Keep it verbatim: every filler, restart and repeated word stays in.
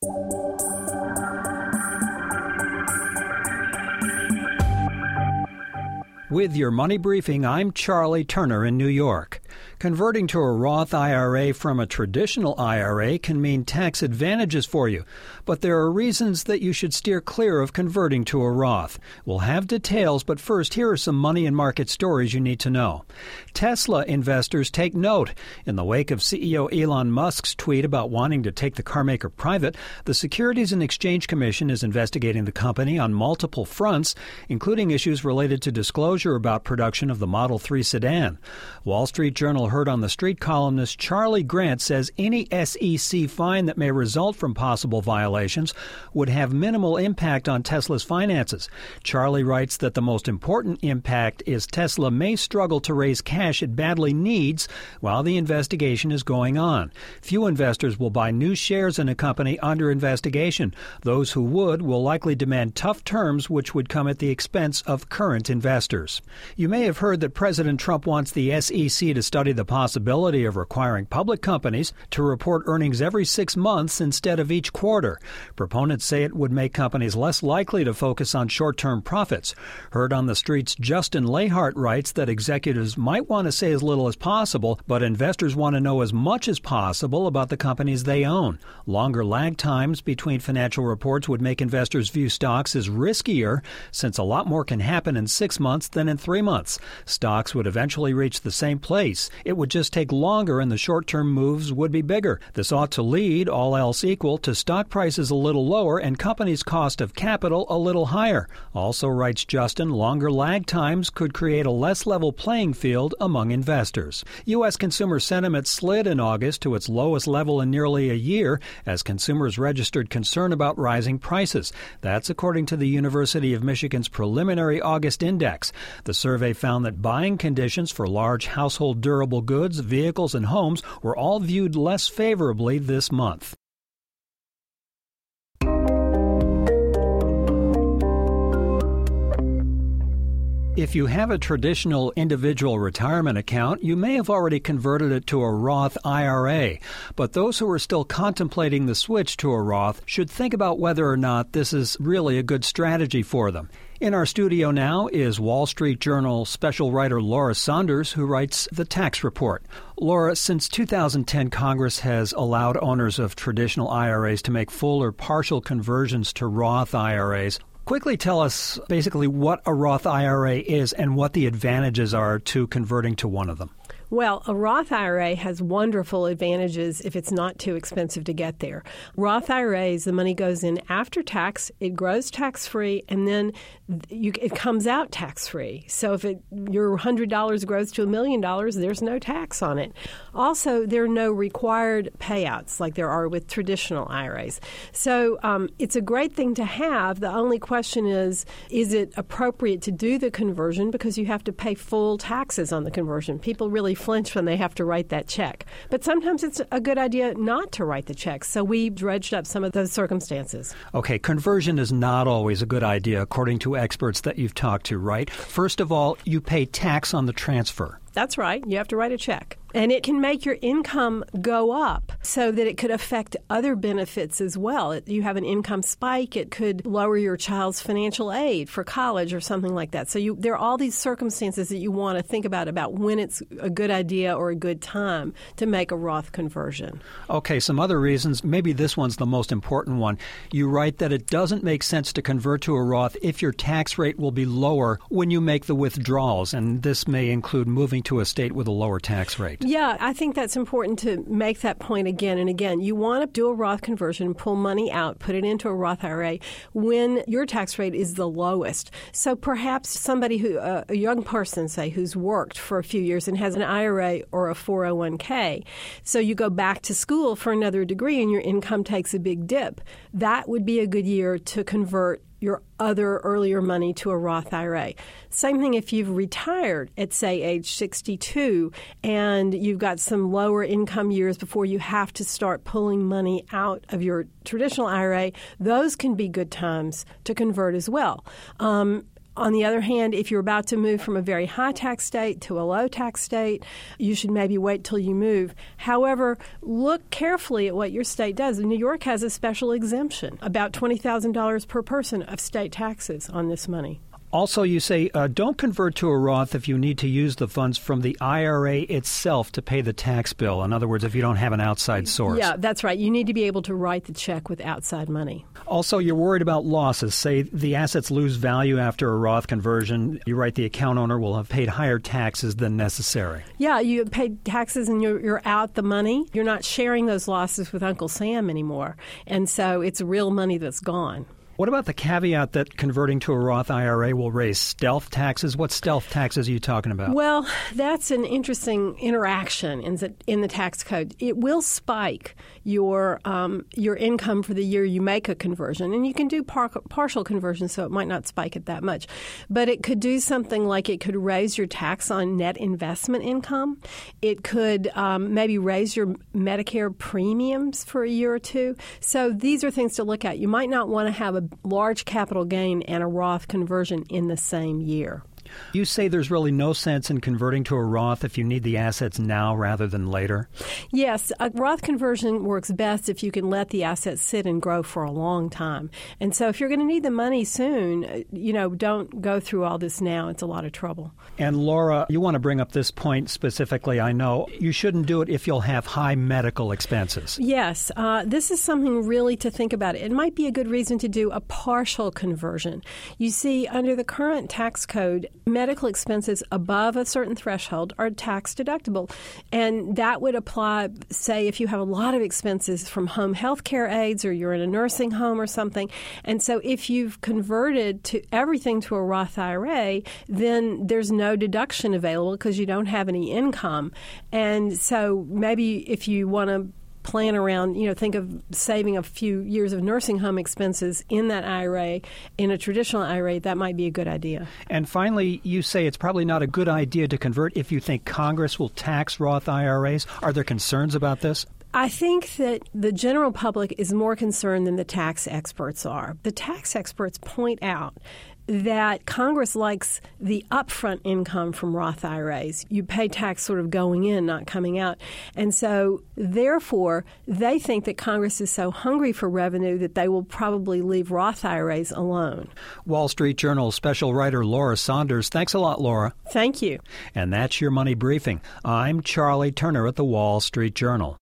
With your Money Briefing, I'm Charlie Turner in New York. Converting to a Roth I R A from a traditional I R A can mean tax advantages for you, but there are reasons that you should steer clear of converting to a Roth. We'll have details, but first, here are some money and market stories you need to know. Tesla investors take note. In the wake of C E O Elon Musk's tweet about wanting to take the carmaker private, the Securities and Exchange Commission is investigating the company on multiple fronts, including issues related to disclosure about production of the Model three sedan. Wall Street Journal Heard on the Street columnist Charlie Grant says any S E C fine that may result from possible violations would have minimal impact on Tesla's finances. Charlie writes that the most important impact is Tesla may struggle to raise cash it badly needs while the investigation is going on. Few investors will buy new shares in a company under investigation. Those who would will likely demand tough terms which would come at the expense of current investors. You may have heard that President Trump wants the S E C to study the possibility of requiring public companies to report earnings every six months instead of each quarter. Proponents say it would make companies less likely to focus on short-term profits. Heard on the Street's Justin Lahart writes that executives might want to say as little as possible, but investors want to know as much as possible about the companies they own. Longer lag times between financial reports would make investors view stocks as riskier, since a lot more can happen in six months than in three months. Stocks would eventually reach the same place. It would just take longer and the short-term moves would be bigger. This ought to lead, all else equal, to stock prices a little lower and companies' cost of capital a little higher. Also, writes Justin, longer lag times could create a less level playing field among investors. U S consumer sentiment slid in August to its lowest level in nearly a year as consumers registered concern about rising prices. That's according to the University of Michigan's preliminary August index. The survey found that buying conditions for large household durable goods, vehicles, and homes were all viewed less favorably this month. If you have a traditional individual retirement account, you may have already converted it to a Roth I R A. But those who are still contemplating the switch to a Roth should think about whether or not this is really a good strategy for them. In our studio now is Wall Street Journal special writer Laura Saunders, who writes the tax report. Laura, since two thousand ten, Congress has allowed owners of traditional I R As to make full or partial conversions to Roth I R As. Quickly tell us basically what a Roth I R A is and what the advantages are to converting to one of them. Well, a Roth I R A has wonderful advantages if it's not too expensive to get there. Roth I R As, the money goes in after tax, it grows tax-free, and then you, it comes out tax-free. So if it, your one hundred dollars grows to a million dollars, there's no tax on it. Also, there are no required payouts like there are with traditional I R As. So um, it's a great thing to have. The only question is, is it appropriate to do the conversion because you have to pay full taxes on the conversion? People really flinch when they have to write that check. But sometimes it's a good idea not to write the check. So we dredged up some of those circumstances. Okay, conversion is not always a good idea, according to experts that you've talked to, right? First of all, you pay tax on the transfer. That's right. You have to write a check. And it can make your income go up so that it could affect other benefits as well. It, you have an income spike. It could lower your child's financial aid for college or something like that. So you, there are all these circumstances that you want to think about, about when it's a good idea or a good time to make a Roth conversion. Okay, some other reasons. Maybe this one's the most important one. You write that it doesn't make sense to convert to a Roth if your tax rate will be lower when you make the withdrawals. And this may include moving to a state with a lower tax rate. Yeah, I think that's important to make that point again and again. You want to do a Roth conversion, pull money out, put it into a Roth I R A when your tax rate is the lowest. So perhaps somebody who, uh, a young person, say, who's worked for a few years and has an I R A or a four oh one k. So you go back to school for another degree and your income takes a big dip. That would be a good year to convert your other earlier money to a Roth I R A. Same thing if you've retired at, say, age sixty-two and you've got some lower income years before you have to start pulling money out of your traditional I R A. Those can be good times to convert as well. Um, On the other hand, if you're about to move from a very high tax state to a low tax state, you should maybe wait till you move. However, look carefully at what your state does. New York has a special exemption, about twenty thousand dollars per person of state taxes on this money. Also, you say uh, don't convert to a Roth if you need to use the funds from the I R A itself to pay the tax bill. In other words, if you don't have an outside source. Yeah, that's right. You need to be able to write the check with outside money. Also, you're worried about losses. Say the assets lose value after a Roth conversion. You write the account owner will have paid higher taxes than necessary. Yeah, you paid taxes and you're, you're out the money. You're not sharing those losses with Uncle Sam anymore. And so it's real money that's gone. What about the caveat that converting to a Roth I R A will raise stealth taxes? What stealth taxes are you talking about? Well, that's an interesting interaction in the, in the tax code. It will spike your um, your income for the year you make a conversion. And you can do par- partial conversion, so it might not spike it that much. But it could do something like it could raise your tax on net investment income. It could um, maybe raise your Medicare premiums for a year or two. So these are things to look at. You might not want to have a large capital gain and a Roth conversion in the same year. You say there's really no sense in converting to a Roth if you need the assets now rather than later? Yes. A Roth conversion works best if you can let the assets sit and grow for a long time. And so if you're going to need the money soon, you know, don't go through all this now. It's a lot of trouble. And Laura, you want to bring up this point specifically. I know you shouldn't do it if you'll have high medical expenses. Yes. Uh, this is something really to think about. It might be a good reason to do a partial conversion. You see, under the current tax code, medical expenses above a certain threshold are tax deductible. And that would apply, say, if you have a lot of expenses from home health care aides or you're in a nursing home or something. And so if you've converted to everything to a Roth I R A, then there's no deduction available because you don't have any income. And so maybe if you want to plan around, you know, think of saving a few years of nursing home expenses in that I R A, in a traditional I R A, that might be a good idea. And finally, you say it's probably not a good idea to convert if you think Congress will tax Roth I R As. Are there concerns about this? I think that the general public is more concerned than the tax experts are. The tax experts point out that Congress likes the upfront income from Roth I R As. You pay tax sort of going in, not coming out. And so, therefore, they think that Congress is so hungry for revenue that they will probably leave Roth I R As alone. Wall Street Journal special writer Laura Saunders. Thanks a lot, Laura. Thank you. And that's your Money Briefing. I'm Charlie Turner at the Wall Street Journal.